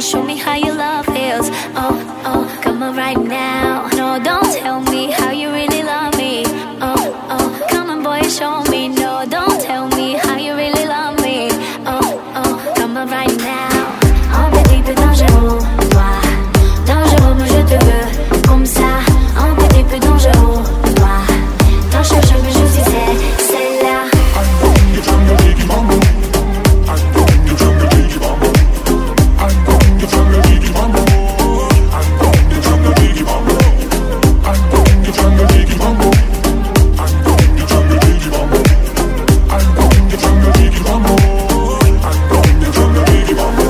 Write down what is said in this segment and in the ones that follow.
show me how your love feels. Oh, oh, come on right now. No, don't tell me how you really love me. Oh, oh, come on boy, show me. No, don't tell me how you really love me. Oh, oh, come on right now. Un petit peu dangereux, toi. Dangereux, moi je te veux comme ça. Un petit peu dangereux, toi. T'en cherches, mais je sais c'est là. I'm going to jungle Biggie Bamboo. I'm going to jungle Biggie Bamboo. I'm going to jungle Biggie Bamboo. I'm going to jungle Biggie Bamboo. I'm going to jungle Biggie Bamboo. I'm going to jungle Biggie Bamboo. I'm going to jungle Biggie Bamboo. I'm going to jungle Biggie Bamboo.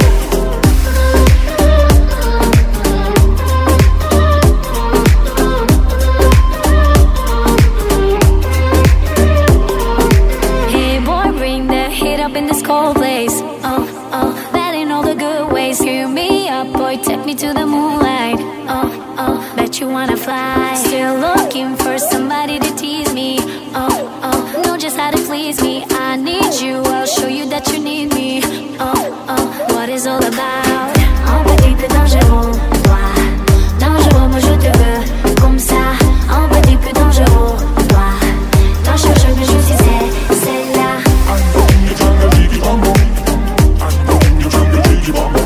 Hey boy, bring the heat up in this cold place. Oh, oh, that in all the good ways. Fill me up, boy, take me to the moonlight. Oh, oh, bet you wanna fly. Still looking for somebody to tease me. Oh, oh, know just how to please me. I need you, I'll show you that you need me. Oh, oh, what is all about? Un petit peu dangereux, toi. Dangereux, moi je te veux comme ça. Un petit peu dangereux, toi. T'en cherches, mais je sais c'est là. I'm going to jungle Biggie Bamboo. I'm going to jungle Biggie Bamboo.